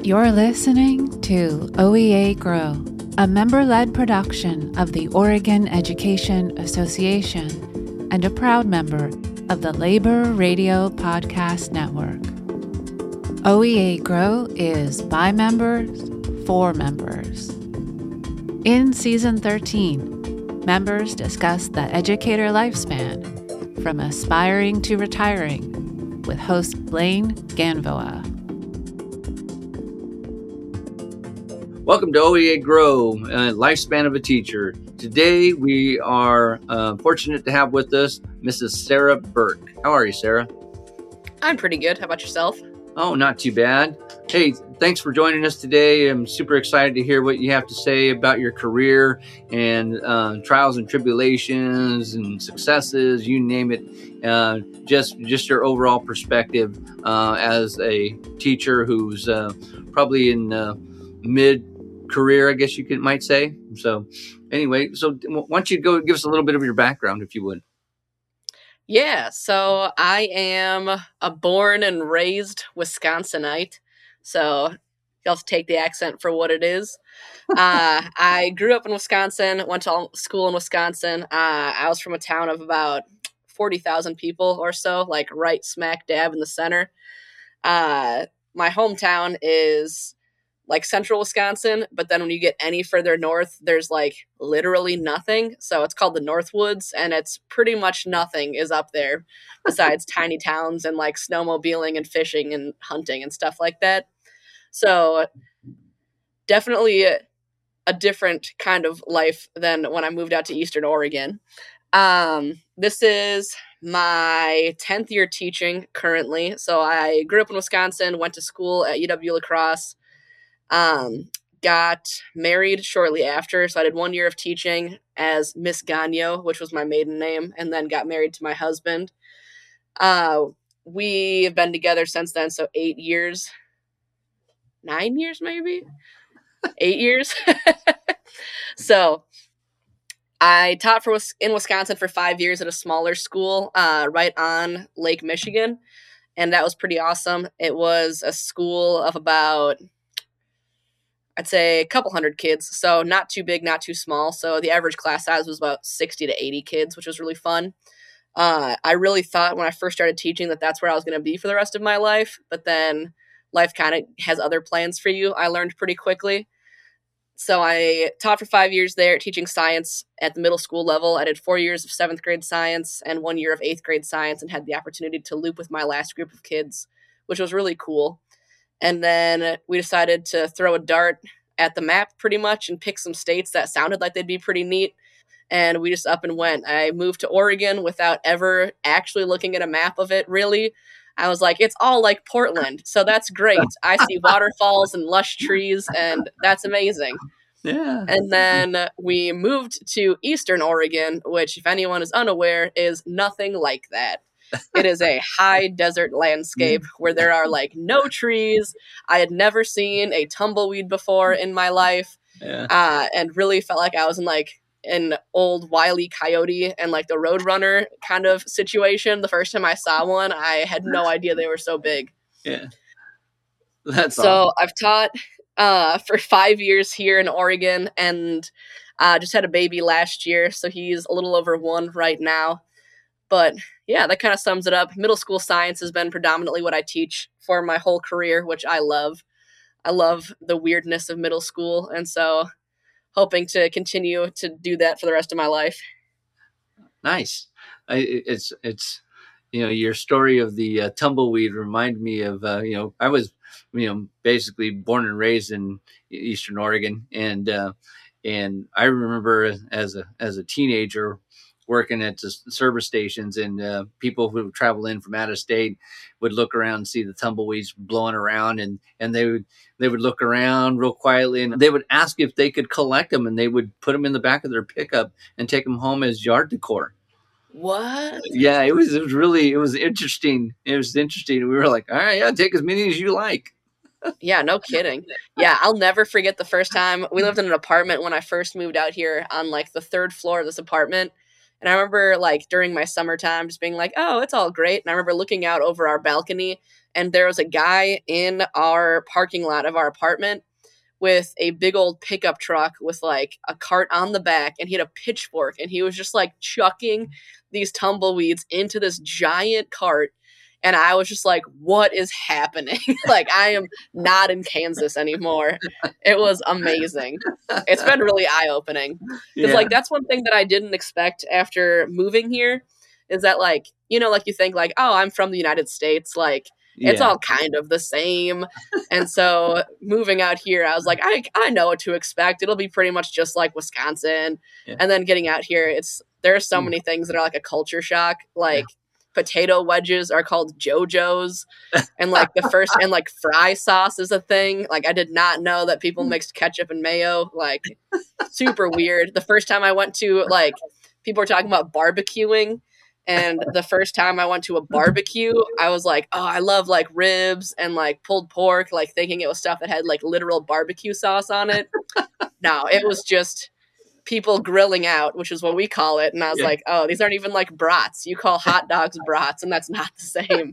You're listening to OEA Grow, a member-led production of the Oregon Education Association and a proud member of the Labor Radio Podcast Network. OEA Grow is by members, for members. In Season 13, members discuss the educator lifespan, from aspiring to retiring, with host Blaine Ganvoa. Welcome to OEA Grow, Lifespan of a Teacher. Today we are fortunate to have with us Mrs. Sarah Burke. How are you, Sarah? I'm pretty good. How about yourself? Oh, not too bad. Hey, thanks for joining us today. I'm super excited to hear what you have to say about your career and trials and tribulations and successes, you name it. Just your overall perspective as a teacher who's probably in mid-career, I guess you might say. So anyway, why don't you go give us a little bit of your background, if you would. Yeah, so I am a born and raised Wisconsinite, so you'll have to take the accent for what it is. I grew up in Wisconsin, went to school in Wisconsin. I was from a town of about 40,000 people or so, like right smack dab in the center. My hometown is like central Wisconsin, but then when you get any further north, there's like literally nothing. So it's called the Northwoods, and it's pretty much nothing is up there besides tiny towns and like snowmobiling and fishing and hunting and stuff like that. So definitely a different kind of life than when I moved out to Eastern Oregon. This is my 10th year teaching currently. So I grew up in Wisconsin, went to school at UW-La Crosse. Got married shortly after, so I did 1 year of teaching as Miss Gagno, which was my maiden name, and then got married to my husband. We have been together since then, so 8 years. 9 years, maybe? 8 years? So I taught in Wisconsin for 5 years at a smaller school right on Lake Michigan, and that was pretty awesome. It was a school of about, I'd say, a couple hundred kids, so not too big, not too small. So the average class size was about 60 to 80 kids, which was really fun. I really thought when I first started teaching that that's where I was going to be for the rest of my life, but then life kind of has other plans for you. I learned pretty quickly. So I taught for 5 years there, teaching science at the middle school level. I did 4 years of 7th grade science and 1 year of 8th grade science, and had the opportunity to loop with my last group of kids, which was really cool. And then we decided to throw a dart at the map pretty much and pick some states that sounded like they'd be pretty neat. And we just up and went. I moved to Oregon without ever actually looking at a map of it, really. I was like, it's all like Portland, so that's great. I see waterfalls and lush trees, and that's amazing. Yeah. And then we moved to Eastern Oregon, which, if anyone is unaware, is nothing like that. It is a high desert landscape where there are like no trees. I had never seen a tumbleweed before in my life. Yeah. And really felt like I was in like an old Wile E. Coyote and like the Roadrunner kind of situation. The first time I saw one, I had no idea they were so big. Yeah. That's so awesome. I've taught for 5 years here in Oregon, and just had a baby last year. So he's a little over 1 right now. But yeah, that kind of sums it up. Middle school science has been predominantly what I teach for my whole career, which I love. I love the weirdness of middle school, and so hoping to continue to do that for the rest of my life. Nice. It's your story of the tumbleweed reminded me of I was basically born and raised in Eastern Oregon, and I remember as a teenager working at the service stations, and people who would travel in from out of state would look around and see the tumbleweeds blowing around, and they would look around real quietly, and they would ask if they could collect them, and they would put them in the back of their pickup and take them home as yard decor. What? Yeah, it was interesting. It was interesting. We were like, all right, yeah, take as many as you like. Yeah, no kidding. Yeah, I'll never forget the first time we lived in an apartment when I first moved out here on like the 3rd floor of this apartment. And I remember like during my summertime just being like, oh, it's all great. And I remember looking out over our balcony and there was a guy in our parking lot of our apartment with a big old pickup truck with like a cart on the back, and he had a pitchfork and he was just like chucking these tumbleweeds into this giant cart. And I was just like, what is happening? Like, I am not in Kansas anymore. It was amazing. It's been really eye-opening. Because, like, that's one thing that I didn't expect after moving here is that, like, you know, like you think, like, oh, I'm from the United States. Like, it's all kind of the same. And so moving out here, I was like, I know what to expect. It'll be pretty much just like Wisconsin. And then getting out here, there are so many things that are like a culture shock. Like, potato wedges are called JoJo's, and like and like fry sauce is a thing. Like, I did not know that people mixed ketchup and mayo. Like, super weird. The first time I went to, like, people were talking about barbecuing, and the first time I went to a barbecue, I was like, oh, I love like ribs and like pulled pork, like thinking it was stuff that had like literal barbecue sauce on it. No, it was just people grilling out, which is what we call it. And I was like, oh, these aren't even like brats. You call hot dogs brats, and that's not the same.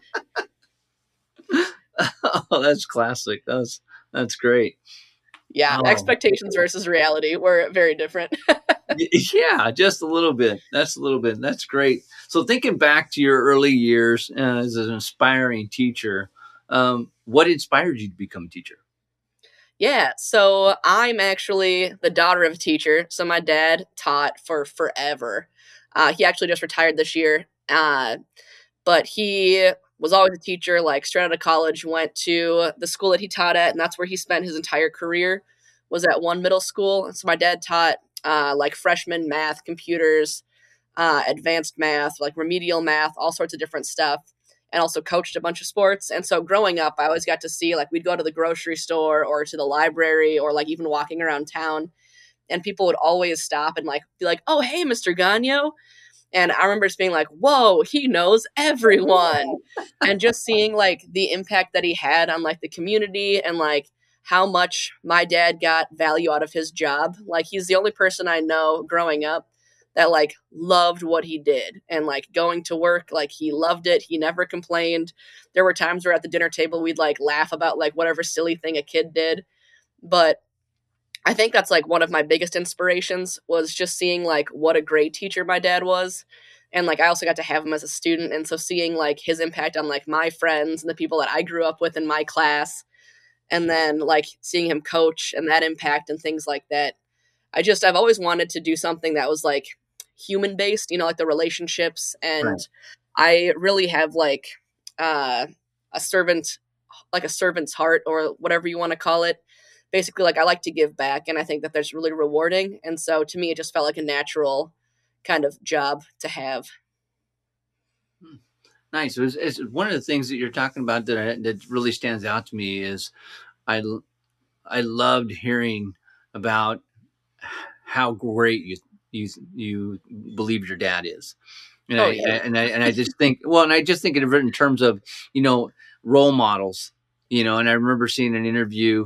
Oh, that's classic. That's great. Yeah, expectations versus reality were very different. Yeah, just a little bit. That's great. So thinking back to your early years as an aspiring teacher, what inspired you to become a teacher? Yeah, so I'm actually the daughter of a teacher. So my dad taught for forever. He actually just retired this year. But he was always a teacher, like straight out of college, went to the school that he taught at, and that's where he spent his entire career, was at one middle school. And so my dad taught like freshman math, computers, advanced math, like remedial math, all sorts of different stuff, and also coached a bunch of sports. And so growing up, I always got to see, like, we'd go to the grocery store or to the library or like even walking around town, and people would always stop and like be like, oh, hey, Mr. Gagno. And I remember just being like, whoa, he knows everyone. And just seeing like the impact that he had on like the community and like how much my dad got value out of his job. Like, he's the only person I know growing up that like loved what he did, and like going to work, like he loved it. He never complained. There were times where at the dinner table, we'd like laugh about like whatever silly thing a kid did. But I think that's like one of my biggest inspirations, was just seeing like what a great teacher my dad was. And like I also got to have him as a student. And so seeing like his impact on like my friends and the people that I grew up with in my class, and then like seeing him coach and that impact and things like that. I've always wanted to do something that was like human based, you know, like the relationships. And Right. I really have like a servant's heart, or whatever you want to call it. Basically, like, I like to give back, and I think that that's really rewarding. And so to me, it just felt like a natural kind of job to have. Nice. It's one of the things that you're talking about that really stands out to me is I loved hearing about how great you believe your dad is. And I just think, well, and I just think of it in terms of, you know, role models, you know. And I remember seeing an interview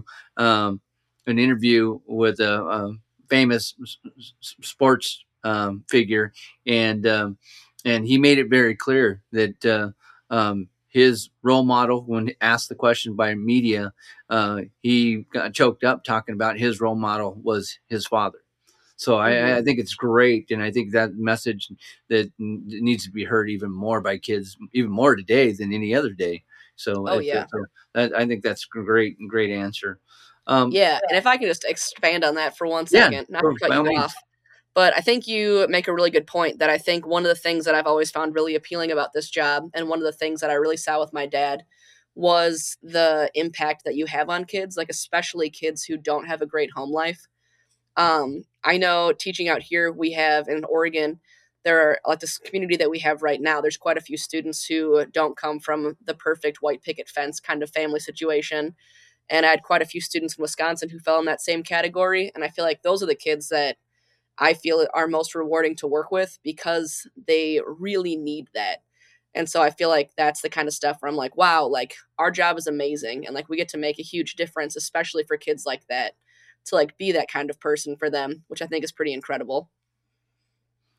with a famous sports figure, and he made it very clear that his role model, when asked the question by media, he got choked up talking about his role model was his father. So I think it's great, and I think that message that needs to be heard even more by kids, even more today than any other day. So I think that's a great answer. Yeah, and if I can just expand on that for 1 second, not to cut you off, but I think you make a really good point, that I think one of the things that I've always found really appealing about this job, and one of the things that I really saw with my dad, was the impact that you have on kids, like especially kids who don't have a great home life. I know teaching out here, we have in Oregon, there are like this community that we have right now. There's quite a few students who don't come from the perfect white picket fence kind of family situation. And I had quite a few students in Wisconsin who fell in that same category. And I feel like those are the kids that I feel are most rewarding to work with, because they really need that. And so I feel like that's the kind of stuff where I'm like, wow, like our job is amazing. And like we get to make a huge difference, especially for kids like that, to like be that kind of person for them, which I think is pretty incredible.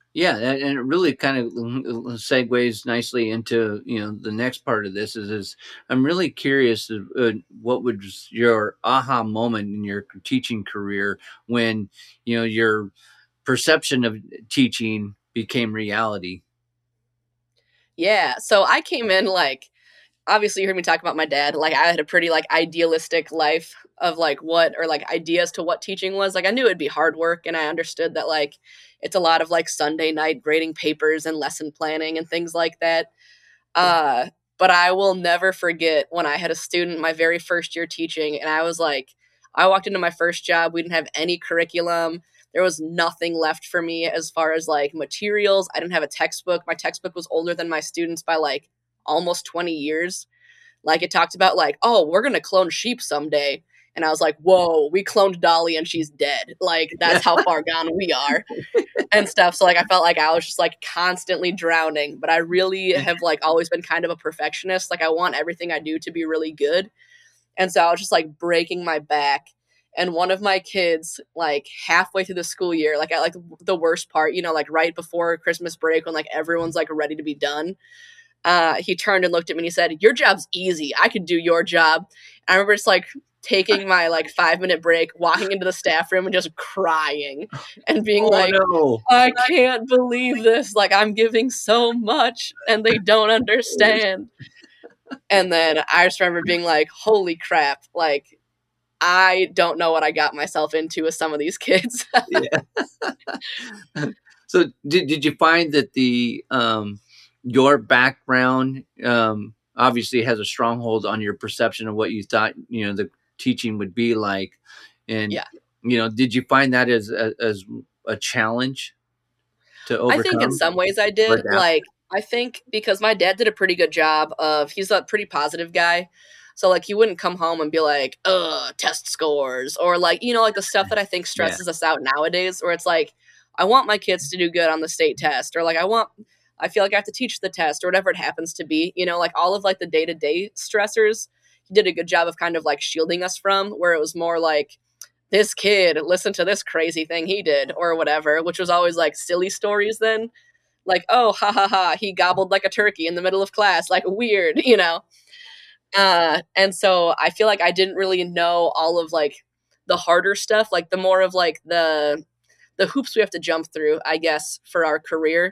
Yeah, and it really kind of segues nicely into the next part of this is I'm really curious what was your aha moment in your teaching career when your perception of teaching became reality. Yeah. So I came in like, obviously you heard me talk about my dad. Like I had a pretty like idealistic life of like what, or like ideas to what teaching was. Like I knew it'd be hard work, and I understood that like it's a lot of like Sunday night grading papers and lesson planning and things like that. Uh, but I will never forget when I had a student my very first year teaching, and I was like, I walked into my first job, we didn't have any curriculum. There was nothing left for me as far as like materials. I didn't have a textbook. My textbook was older than my students by like almost 20 years. Like it talked about like, oh, we're going to clone sheep someday. And I was like, whoa, we cloned Dolly and she's dead. Like that's how far gone we are and stuff. So like I felt like I was just like constantly drowning, but I really have like always been kind of a perfectionist. Like I want everything I do to be really good. And so I was just like breaking my back. And one of my kids, like halfway through the school year, like at like the worst part, you know, like right before Christmas break when like everyone's like ready to be done, he turned and looked at me and he said, "Your job's easy. I could do your job." And I remember just like taking my like 5-minute break, walking into the staff room and just crying and being no. I can't believe this. Like I'm giving so much and they don't understand. And then I just remember being like, holy crap. Like I don't know what I got myself into with some of these kids. Yeah. So did you find that your background obviously has a stronghold on your perception of what you thought the teaching would be like, and yeah. Did you find that as a challenge to overcome? I think in some ways I did. Like I think because my dad did a pretty good job of, he's a pretty positive guy. So like he wouldn't come home and be like, test scores, or like, you know, like the stuff that I think stresses us out nowadays, where it's like, I want my kids to do good on the state test, or like I feel like I have to teach the test, or whatever it happens to be, you know, like all of like the day-to-day stressors, he did a good job of kind of like shielding us from, where it was more like, this kid, listen to this crazy thing he did, or whatever, which was always like silly stories then. Like, oh, ha ha ha, he gobbled like a turkey in the middle of class, like weird, you know? And so I feel like I didn't really know all of like the harder stuff, like the more of like the hoops we have to jump through, I guess, for our career.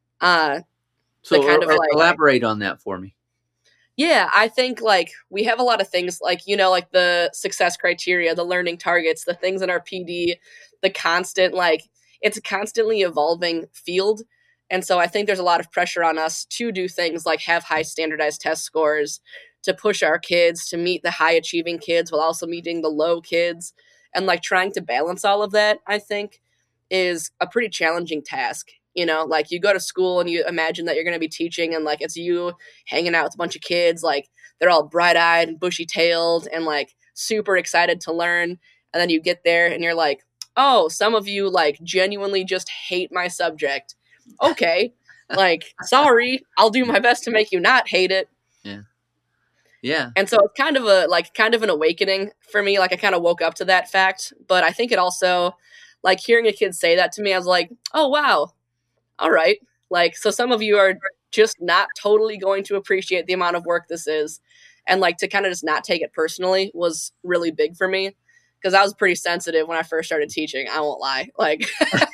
So kind of like elaborate on that for me. Yeah, I think like we have a lot of things like, you know, like the success criteria, the learning targets, the things in our PD, the constant, like it's a constantly evolving field. And so I think there's a lot of pressure on us to do things like have high standardized test scores, to push our kids to meet the high achieving kids while also meeting the low kids. And like trying to balance all of that, I think, is a pretty challenging task. You know, like you go to school and you imagine that you're going to be teaching, and like it's you hanging out with a bunch of kids, like they're all bright eyed and bushy tailed and like super excited to learn. And then you get there and you're like, oh, some of you like genuinely just hate my subject. Okay. Like, sorry, I'll do my best to make you not hate it. Yeah. Yeah. And so it's kind of an awakening for me. Like I kind of woke up to that fact, but I think it also, like hearing a kid say that to me, I was like, oh, wow. All right. Like, so some of you are just not totally going to appreciate the amount of work this is. And like to kind of just not take it personally was really big for me, because I was pretty sensitive when I first started teaching. I won't lie. Like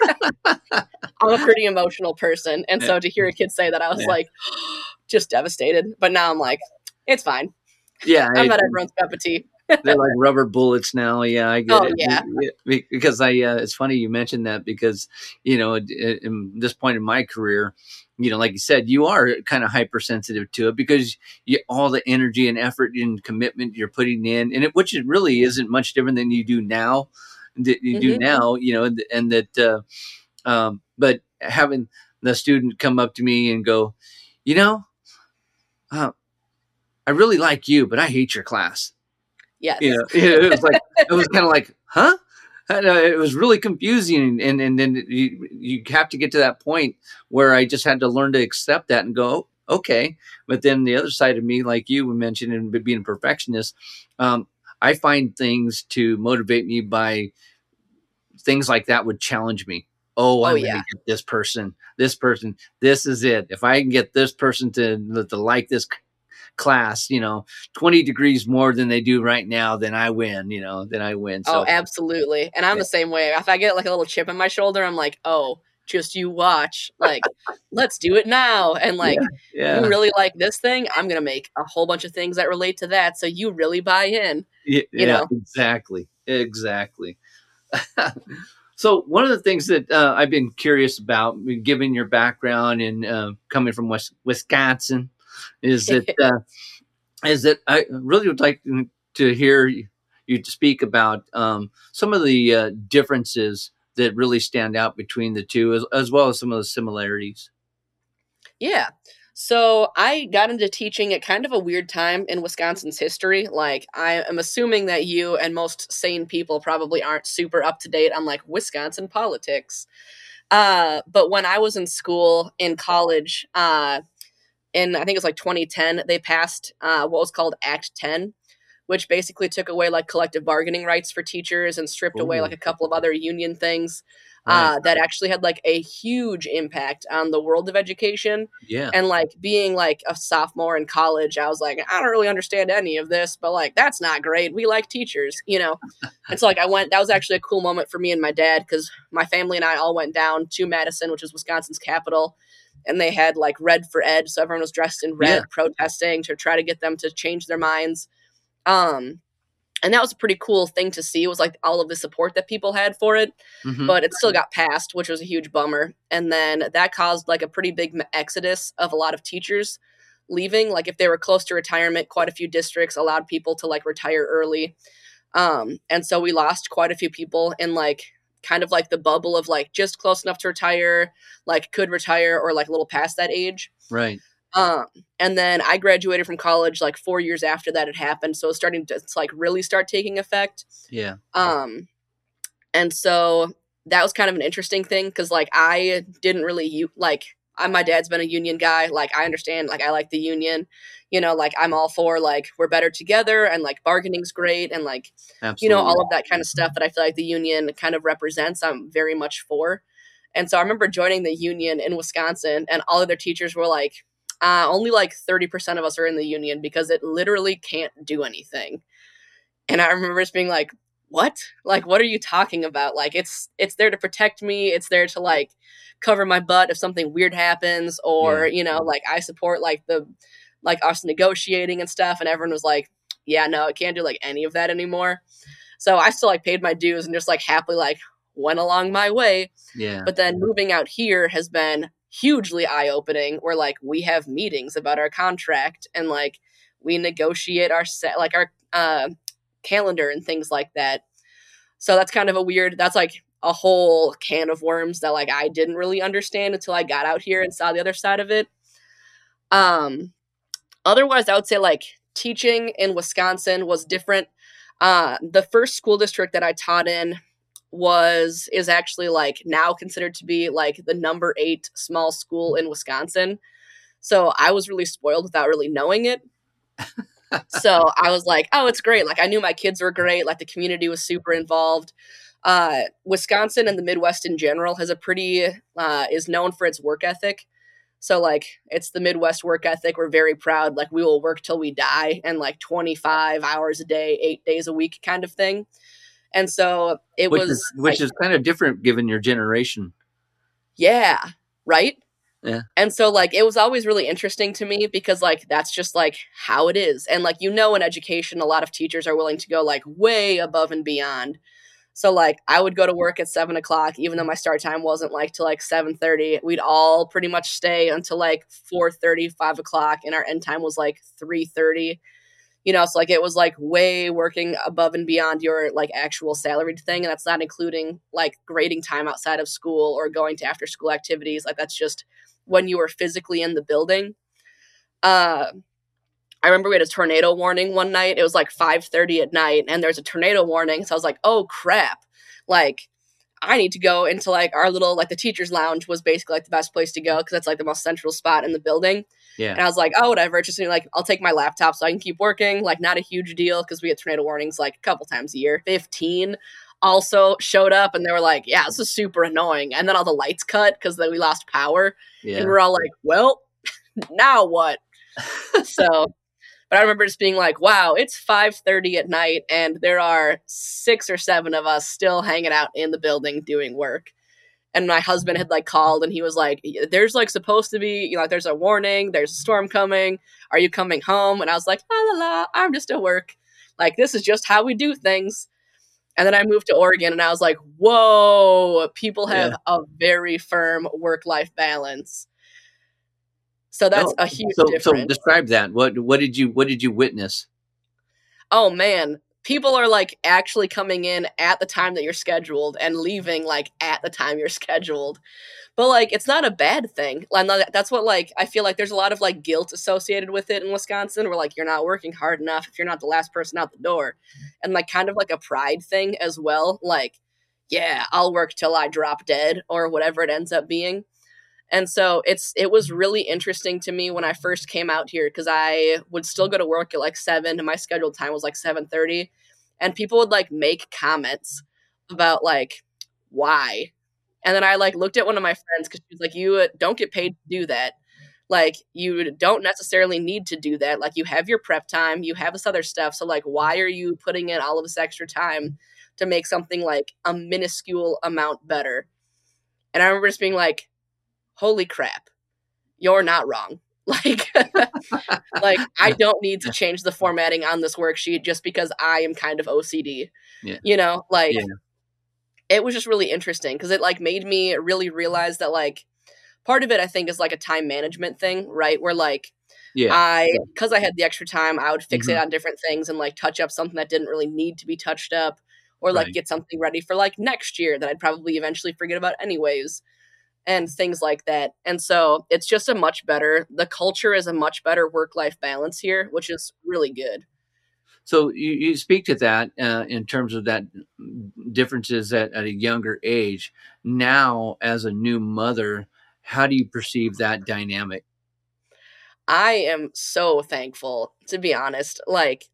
I'm a pretty emotional person. And so to hear a kid say that, I was like just devastated. But now I'm like, it's fine. Yeah. I'm not everyone's cup of tea. They're like rubber bullets now. Yeah, I get it. Yeah. Because it's funny you mentioned that, because, you know, at this point in my career, you know, like you said, you are kind of hypersensitive to it, because all the energy and effort and commitment you're putting in, and which it really isn't much different than you do now, you know, and that, but having the student come up to me and go, you know, I really like you, but I hate your class. Yes. You know, it was like, it was kind of like, huh? And, it was really confusing. And then you have to get to that point where I just had to learn to accept that and go, oh, okay. But then the other side of me, like you mentioned, and being a perfectionist, I find things to motivate me by things like that would challenge me. oh, Oh I'm going yeah. to get this person, this is it. If I can get this person to like this class, 20 degrees more than they do right now, then I win, then I win. Oh, So absolutely. And I'm yeah, the same way. If I get like a little chip on my shoulder, I'm like, oh, just you watch. Like, let's do it now. And like, yeah, you yeah, really like this thing, I'm gonna make a whole bunch of things that relate to that. So you really buy in, yeah, you yeah, know? exactly. So one of the things that I've been curious about, given your background and coming from Wisconsin, is that I really would like to hear you to speak about some of the differences that really stand out between the two, as well as some of the similarities. Yeah. So I got into teaching at kind of a weird time in Wisconsin's history. Like, I am assuming that you and most sane people probably aren't super up to date on like Wisconsin politics. But when I was in school in college, in I think it was like 2010, they passed what was called Act 10, which basically took away like collective bargaining rights for teachers and stripped away like Oh, a couple of other union things right. that actually had like a huge impact on the world of education. Yeah. And like being like a sophomore in college, I was like, I don't really understand any of this, but like that's not great. We like teachers, you know? And so like that was actually a cool moment for me and my dad because my family and I all went down to Madison, which is Wisconsin's capital. And they had like Red for Ed. So everyone was dressed in Yeah. red protesting to try to get them to change their minds. Um, and that was a pretty cool thing to see. It was like all of the support that people had for it, Hmm. but it still got passed, which was a huge bummer. And then that caused like a pretty big exodus of a lot of teachers leaving. Like if they were close to retirement, quite a few districts allowed people to like retire early. And so we lost quite a few people in like kind of like the bubble of like just close enough to retire, like could retire or like a little past that age. Right. Um, and then I graduated from college like 4 years after that had happened. So it was starting to like really start taking effect. Yeah. Um, and so that was kind of an interesting thing because like I didn't really my dad's been a union guy. Like I understand, like I like the union, like I'm all for like we're better together and like bargaining's great and like, Absolutely. all of that kind of stuff that I feel like the union kind of represents, I'm very much for. And so I remember joining the union in Wisconsin and all of their teachers were like, only like 30% of us are in the union because it literally can't do anything. And I remember just being like, what? Like, what are you talking about? Like, it's there to protect me. It's there to like cover my butt if something weird happens or, like I support like us negotiating and stuff. And everyone was like, yeah, no, it can't do like any of that anymore. So I still like paid my dues and just like happily like went along my way. Yeah. But then moving out here has been hugely eye-opening where like we have meetings about our contract and like we negotiate our calendar and things like that. So that's kind of that's like a whole can of worms that like I didn't really understand until I got out here and saw the other side of it. Otherwise I would say like teaching in Wisconsin was different. The first school district that I taught in is actually like now considered to be like the number 8 small school in Wisconsin. So I was really spoiled without really knowing it. So I was like, oh, it's great. Like I knew my kids were great. Like the community was super involved. Wisconsin and the Midwest in general has is known for its work ethic. So like it's the Midwest work ethic. We're very proud. Like we will work till we die and like 25 hours a day, 8 days a week kind of thing. And so which is kind of different given your generation. Yeah. Right. Yeah. And so like it was always really interesting to me because like that's just like how it is. And like in education, a lot of teachers are willing to go like way above and beyond. So like I would go to work at 7:00, even though my start time wasn't like till like 7:30. We'd all pretty much stay until like 4:30, 5:00, and our end time was like 3:30. So like it was like way working above and beyond your like actual salaried thing. And that's not including like grading time outside of school or going to after school activities. Like that's just when you were physically in the building. I remember we had a tornado warning one night. It was like 5:30 at night and there's a tornado warning. So I was like, oh crap. Like I need to go into like our little, like the teacher's lounge was basically like the best place to go because that's like the most central spot in the building. Yeah. And I was like, oh, whatever. Just like, I'll take my laptop so I can keep working. Like not a huge deal because we get tornado warnings like a couple times a year, 15 also showed up, and they were like, yeah, this is super annoying. And then all the lights cut because then we lost power. Yeah. And we're all like, well, now what? So, but I remember just being like, wow, it's 5:30 at night, and there are 6 or 7 of us still hanging out in the building doing work. And my husband had like called, and he was like, there's like supposed to be, you know, there's a warning, there's a storm coming. Are you coming home? And I was like, la la la, I'm just at work. Like, this is just how we do things. And then I moved to Oregon, and I was like, whoa, people have a very firm work-life balance. So that's a huge difference. So describe that. What did you witness? Oh man, people are like actually coming in at the time that you're scheduled and leaving like at the time you're scheduled. But like, it's not a bad thing. That's what, like, I feel like there's a lot of like guilt associated with it in Wisconsin, where like you're not working hard enough if you're not the last person out the door, and like kind of like a pride thing as well. Like, yeah, I'll work till I drop dead or whatever it ends up being. And so it was really interesting to me when I first came out here, because I would still go to work at like 7, and my scheduled time was like 7:30, and people would like make comments about like, why. And then I like looked at one of my friends, because she was like, you don't get paid to do that. Like, you don't necessarily need to do that. Like, you have your prep time, you have this other stuff. So like, why are you putting in all of this extra time to make something like a minuscule amount better? And I remember just being like, holy crap, you're not wrong. Like, like, I don't need to change the formatting on this worksheet just because I am kind of OCD. Yeah. You know, like, it was just really interesting, because it like made me really realize that like part of it, I think, is like a time management thing, right? Where like, because I had the extra time, I would fixate on different things and like touch up something that didn't really need to be touched up, or like get something ready for like next year that I'd probably eventually forget about anyways, and things like that. And so it's just the culture is a much better work-life balance here, which is really good. So you speak to that in terms of that differences at a younger age. Now, as a new mother, how do you perceive that dynamic? I am so thankful, to be honest. Like,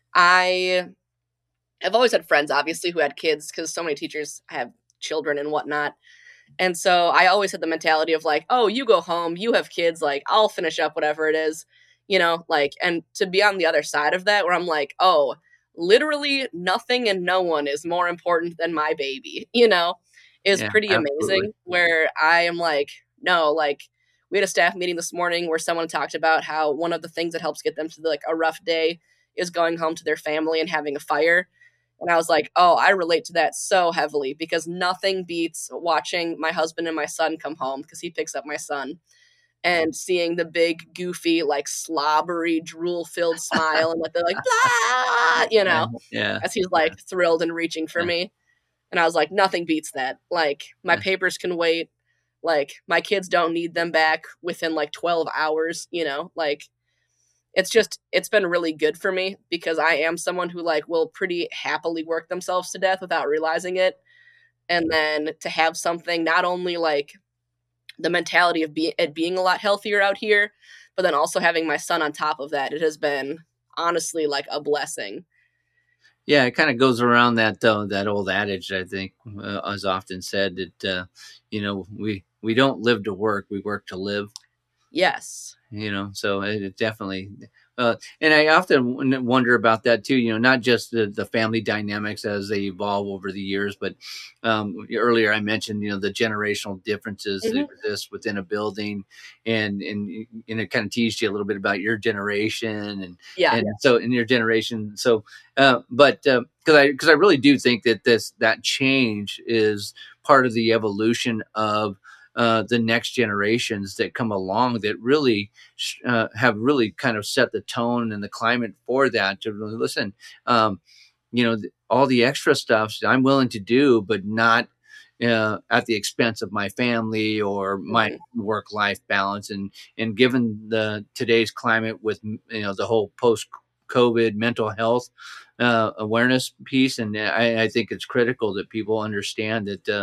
I've always had friends, obviously, who had kids, because so many teachers have children and whatnot. And so I always had the mentality of like, oh, you go home, you have kids, like, I'll finish up whatever it is, you know, like, and to be on the other side of that, where I'm like, oh, literally nothing and no one is more important than my baby, you know, is pretty amazing. Where I am like, no, like, we had a staff meeting this morning where someone talked about how one of the things that helps get them to like a rough day is going home to their family and having a fire. And I was like, oh, I relate to that so heavily, because nothing beats watching my husband and my son come home, because he picks up my son, and seeing the big, goofy, like slobbery, drool-filled smile, and like they're like, blah, you know, as he's like thrilled and reaching for me. And I was like, nothing beats that. Like, my papers can wait. Like, my kids don't need them back within like 12 hours, you know, like, it's been really good for me, because I am someone who like will pretty happily work themselves to death without realizing it. And then to have something, not only like the mentality of it being a lot healthier out here, but then also having my son on top of that, it has been honestly like a blessing. Yeah, it kind of goes around that old adage, I think, as often said, that you know, we don't live to work, we work to live. Yes. You know, so it definitely, and I often wonder about that too, you know, not just the family dynamics as they evolve over the years, but earlier I mentioned, you know, the generational differences that exist within a building, and it kind of teased you a little bit about your generation and so in your generation. So, but because I really do think that that change is part of the evolution of the next generations that come along, that really have really kind of set the tone and the climate for that, to really listen. You know, all the extra stuff I'm willing to do, but not at the expense of my family or my work-life balance. And given today's climate with, you know, the whole post-COVID mental health awareness piece, and I think it's critical that people understand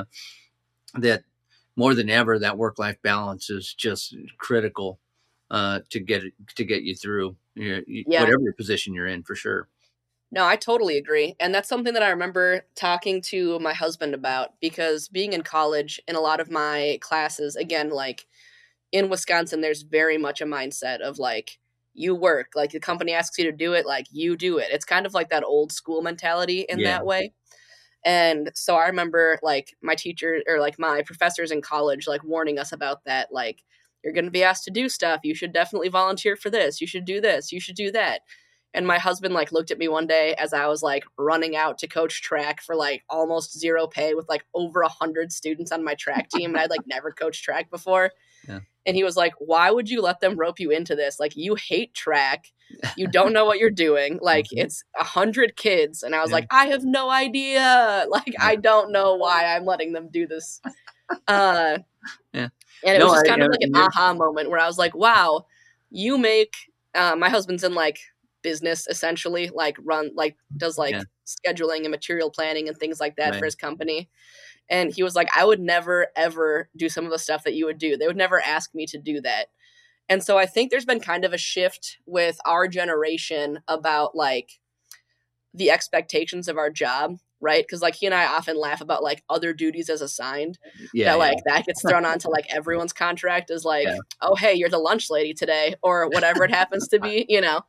that more than ever, that work-life balance is just critical to get you through whatever position you're in, for sure. No, I totally agree. And that's something that I remember talking to my husband about, because being in college, in a lot of my classes, again, like in Wisconsin, there's very much a mindset of like, you work, like the company asks you to do it, like you do it. It's kind of like that old school mentality in Yeah. that way. And so I remember like my teacher or like my professors in college, like warning us about that. Like, you're going to be asked to do stuff. You should definitely volunteer for this. You should do this. You should do that. And my husband like looked at me one day as I was like running out to coach track for like almost zero pay with like over 100 students on my track team. And I'd like never coached track before. Yeah. And he was like, why would you let them rope you into this? Like, you hate track. You don't know what you're doing. Like, it's 100 kids. And I was Yeah. like, I have no idea. Like, Yeah. I don't know why I'm letting them do this. Yeah. And it No, was just I- kind of I- like an aha moment where I was like, wow, you make, my husband's in like business essentially, like does like Yeah. scheduling and material planning and things like that Right. for his company. And he was like, I would never, ever do some of the stuff that you would do. They would never ask me to do that. And so I think there's been kind of a shift with our generation about like the expectations of our job, right? Because like he and I often laugh about like other duties as assigned, Yeah. that like that gets thrown onto like everyone's contract is like, Yeah. oh, hey, you're the lunch lady today, or whatever it happens to be, you know,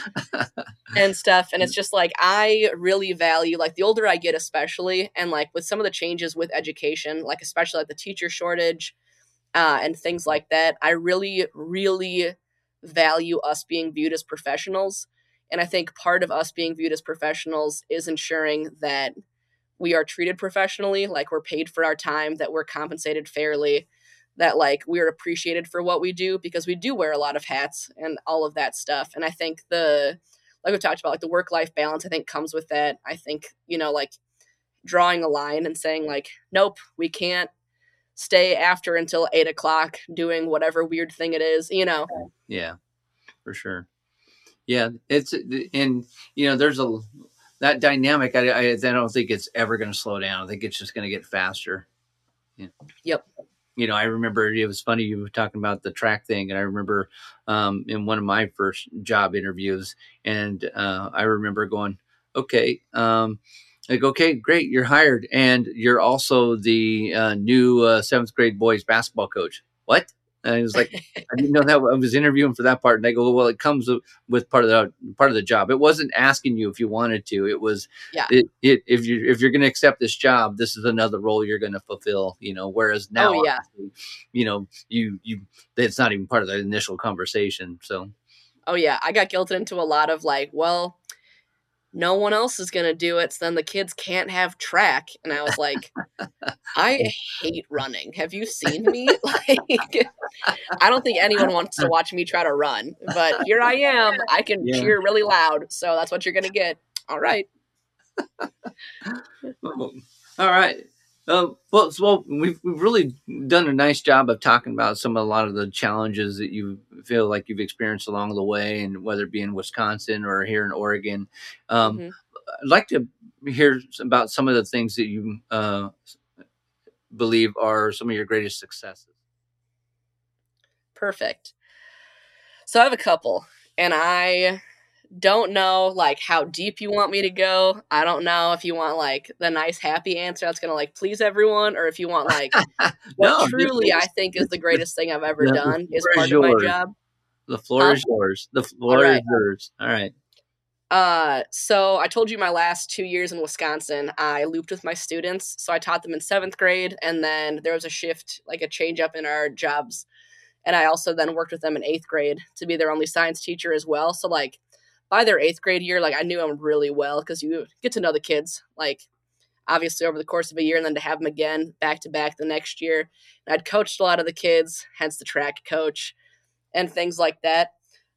and stuff. And it's just like, I really value like the older I get, especially, and like with some of the changes with education, like especially like the teacher shortage and things like that, I really, really value us being viewed as professionals. And I think part of us being viewed as professionals is ensuring that we are treated professionally, like we're paid for our time, that we're compensated fairly, that like we're appreciated for what we do, because we do wear a lot of hats and all of that stuff. And I think like we talked about, like the work-life balance, I think comes with that. I think, you know, like drawing a line and saying like, nope, we can't stay after until 8 o'clock doing whatever weird thing it is, you know? Yeah, for sure. Yeah, it's, and you know, there's that dynamic. I don't think it's ever going to slow down. I think it's just going to get faster. Yeah. Yep. You know, I remember it was funny you were talking about the track thing, and I remember in one of my first job interviews, and I remember going, okay, like, okay, great, you're hired, and you're also the new seventh grade boys basketball coach. What? And I was like, I didn't know that. I was interviewing for that part, and I go, well, it comes with part of the job. It wasn't asking you if you wanted to. It was, Yeah. If you're going to accept this job, this is another role you're going to fulfill. You know, whereas now, Oh, yeah. you know, you it's not even part of the initial conversation. So, Oh yeah, I got guilted into a lot of like, well, no one else is gonna do it, so then the kids can't have track. And I was like, I hate running. Have you seen me? Like, I don't think anyone wants to watch me try to run, but here I am. I can Yeah. cheer really loud, so that's what you're gonna get. All right. all right. Well, we've really done a nice job of talking about a lot of the challenges that you feel like you've experienced along the way, and whether it be in Wisconsin or here in Oregon. Mhm. I'd like to hear about some of the things that you believe are some of your greatest successes. Perfect. So I have a couple, and I don't know like how deep you want me to go. I don't know if you want like the nice happy answer that's gonna like please everyone, or if you want like what No, truly I think is the greatest thing I've ever the done is floor part is of my yours. job. The floor Huh? is yours. The All floor is right. yours. All right. So I told you my last 2 years in Wisconsin, I looped with my students. So I taught them in 7th grade, and then there was a shift, like a change up in our jobs. And I also then worked with them in 8th grade to be their only science teacher as well. So like by their 8th grade year, like I knew them really well, because you get to know the kids, like obviously over the course of a year, and then to have them again back to back the next year. And I'd coached a lot of the kids, hence the track coach and things like that.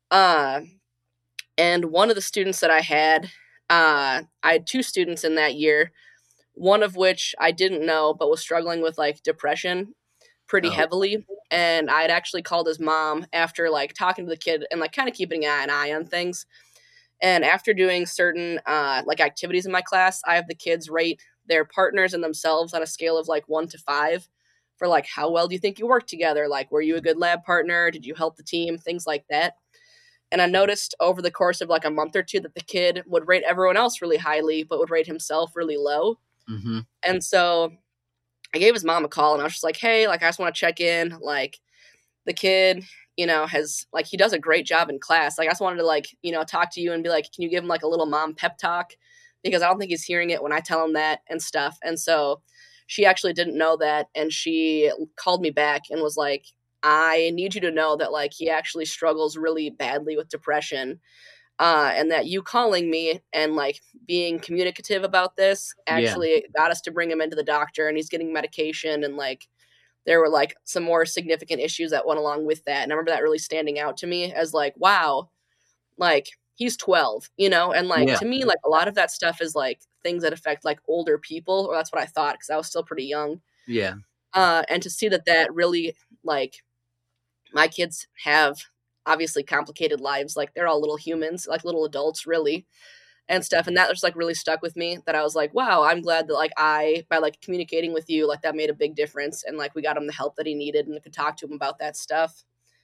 And one of the students that I had 2 students in that year, one of which I didn't know, but was struggling with like depression pretty Oh. heavily. And I'd actually called his mom after like talking to the kid and like kind of keeping an eye on things. And after doing certain like activities in my class, I have the kids rate their partners and themselves on a scale of like 1 to 5 for like how well do you think you work together? Like, were you a good lab partner? Did you help the team? Things like that. And I noticed over the course of like a month or two that the kid would rate everyone else really highly, but would rate himself really low. Mm-hmm. And so I gave his mom a call and I was just like, hey, like, I just want to check in. Like, the kid, you know, has like, he does a great job in class. Like, I just wanted to like, you know, talk to you and be like, can you give him like a little mom pep talk? Because I don't think he's hearing it when I tell him that and stuff. And so she actually didn't know that. And she called me back and was like, I need you to know that like he actually struggles really badly with depression. And that you calling me and like being communicative about this actually got us to bring him into the doctor, and he's getting medication, and like there were like some more significant issues that went along with that. And I remember that really standing out to me as like, wow, like he's 12, you know, and like to me, like a lot of that stuff is like things that affect like older people, or that's what I thought because I was still pretty young. Yeah. And to see that really like my kids have obviously complicated lives, like they're all little humans, like little adults really, and stuff, and that just like really stuck with me, that I was like, wow, I'm glad that like by like communicating with you, like that made a big difference, and like we got him the help that he needed and could talk to him about that stuff.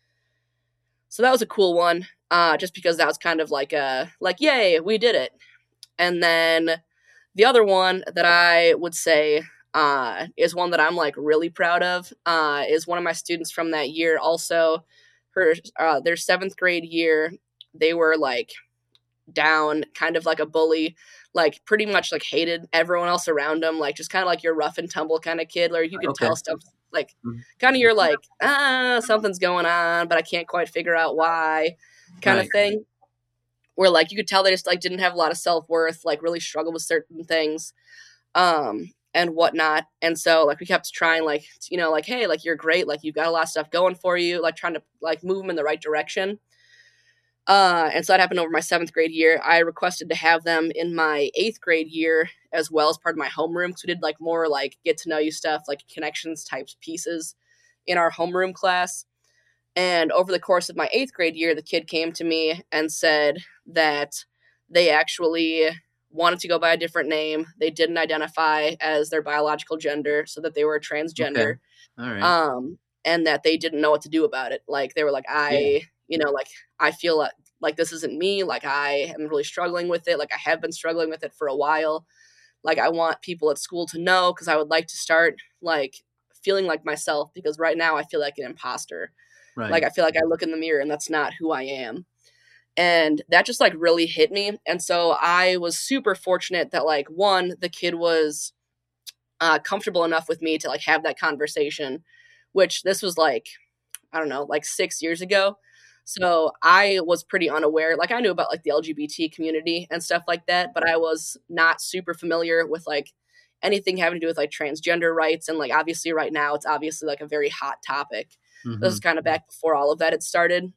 So that was a cool one, just because that was kind of like a like, yay, we did it. And then the other one that I would say is one that I'm like really proud of, is one of my students from that year. Also, their 7th grade year, they were like down, kind of like a bully, like pretty much like hated everyone else around them, like just kind of like your rough and tumble kind of kid, where you could tell stuff like kind of you're like, something's going on, but I can't quite figure out why, kind of thing. Where like you could tell they just like didn't have a lot of self-worth, like really struggled with certain things. And whatnot. And so like we kept trying, like, you know, like, hey, like you're great, like you've got a lot of stuff going for you, like trying to like move them in the right direction. And so that happened over my 7th grade year. I requested to have them in my 8th grade year as well, as part of my homeroom, because we did like more like get to know you stuff, like connections types pieces in our homeroom class. And over the course of my 8th grade year, the kid came to me and said that they actually wanted to go by a different name. They didn't identify as their biological gender, so that they were transgender. All right. And that they didn't know what to do about it. Like they were like, you know, like I feel like this isn't me. Like I am really struggling with it. Like I have been struggling with it for a while. Like I want people at school to know, because I would like to start like feeling like myself, because right now I feel like an imposter. Right. Like I feel like I look in the mirror and that's not who I am. And that just like really hit me. And so I was super fortunate that like, one, the kid was comfortable enough with me to like have that conversation, which this was like, I don't know, like 6 years ago. So I was pretty unaware. Like I knew about like the LGBT community and stuff like that, but I was not super familiar with like anything having to do with like transgender rights. And like obviously right now it's obviously like a very hot topic. Mm-hmm. This is kind of back before all of that had started.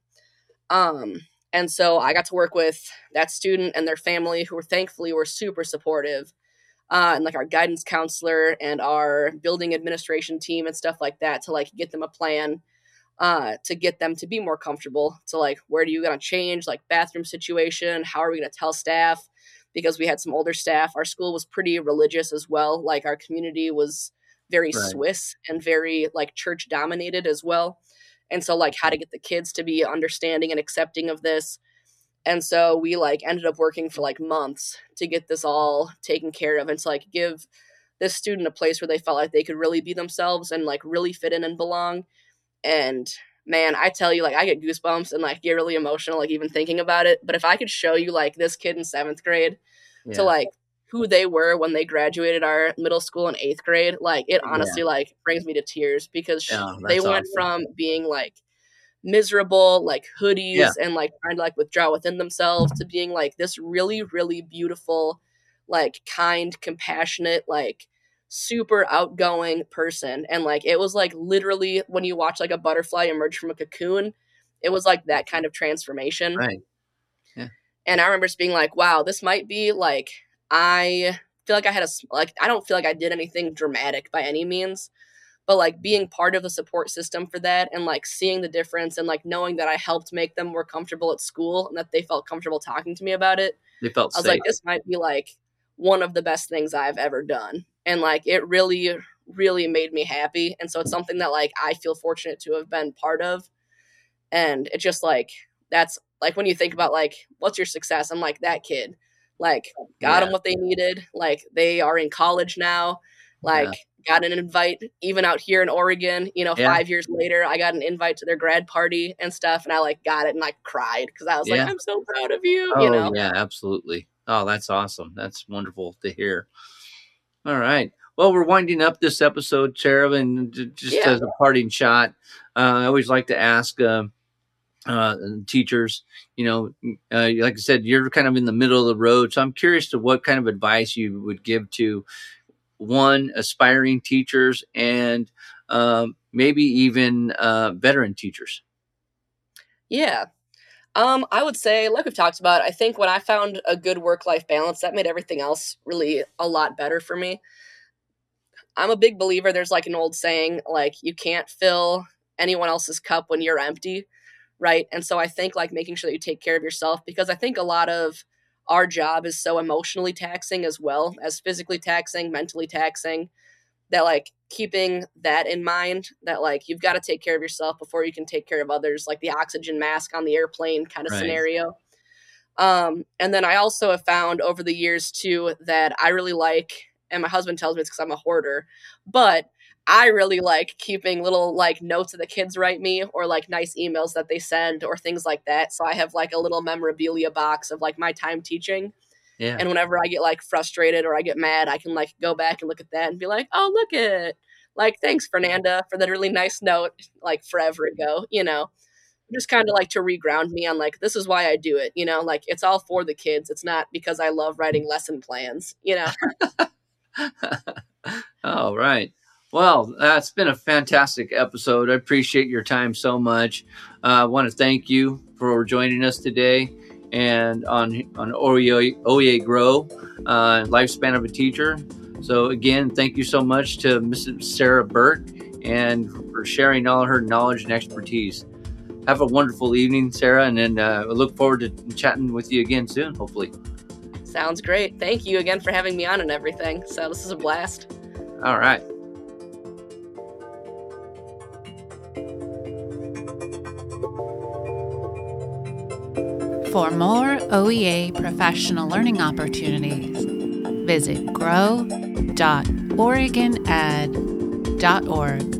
And so I got to work with that student and their family, who were thankfully were super supportive. And like our guidance counselor and our building administration team and stuff like that, to like get them a plan, to get them to be more comfortable. So like, where do you gonna change, like bathroom situation? How are we gonna tell staff? Because we had some older staff. Our school was pretty religious as well. Like our community was very Swiss and very like church dominated as well. And so like how to get the kids to be understanding and accepting of this. And so we like ended up working for like months to get this all taken care of, and to like give this student a place where they felt like they could really be themselves and like really fit in and belong. And man, I tell you, like I get goosebumps and like get really emotional, like even thinking about it. But if I could show you like this kid in 7th grade to like who they were when they graduated our middle school in 8th grade, like it honestly like brings me to tears, because they went from being like miserable, like hoodies and like trying to like withdraw within themselves, to being like this really, really beautiful, like kind, compassionate, like super outgoing person. And like it was like literally when you watch like a butterfly emerge from a cocoon, it was like that kind of transformation. Right. And I remember just being like, wow, this might be like, I feel like I had I don't feel like I did anything dramatic by any means, but like being part of the support system for that, and like seeing the difference, and like knowing that I helped make them more comfortable at school, and that they felt comfortable talking to me about it. They felt I was safe. like, this might be like one of the best things I've ever done. And like, it really, really made me happy. And so it's something that like, I feel fortunate to have been part of. And it just like that's like, when you think about like, what's your success? I'm like, that kid, like, got them what they needed. Like, they are in college now, like, got an invite even out here in Oregon, 5 years later, I got an invite to their grad party and stuff. And I like got it and I cried because I was like, I'm so proud of you. Oh, yeah, absolutely. Oh, that's awesome. That's wonderful to hear. All right. Well, we're winding up this episode, Sarah, and just as a parting shot, I always like to ask teachers, like I said, you're kind of in the middle of the road. So I'm curious to what kind of advice you would give to one, aspiring teachers and maybe even veteran teachers. Yeah. I would say, like we've talked about, I think when I found a good work-life balance, that made everything else really a lot better for me. I'm a big believer, there's like an old saying, like, you can't fill anyone else's cup when you're empty, right? And so I think like making sure that you take care of yourself, because I think a lot of our job is so emotionally taxing as well as physically taxing, mentally taxing, that like keeping that in mind, that like you've got to take care of yourself before you can take care of others, like the oxygen mask on the airplane kind of scenario. And then I also have found over the years too that I really like, and my husband tells me it's because I'm a hoarder, but I really like keeping little like notes that the kids write me, or like nice emails that they send, or things like that. So I have like a little memorabilia box of like my time teaching. Yeah. And whenever I get like frustrated or I get mad, I can like go back and look at that and be like, oh, look at, like, thanks, Fernanda, for that really nice note, like forever ago, just kind of like to reground me on like, this is why I do it, like it's all for the kids. It's not because I love writing lesson plans, All right. Well, that's been a fantastic episode. I appreciate your time so much. I want to thank you for joining us today and on OEA Grow, Lifespan of a Teacher. So again, thank you so much to Mrs. Sarah Burt and for sharing all her knowledge and expertise. Have a wonderful evening, Sarah, and then I look forward to chatting with you again soon, hopefully. Sounds great. Thank you again for having me on and everything. So this is a blast. All right. For more OEA professional learning opportunities, visit grow.oregoned.org.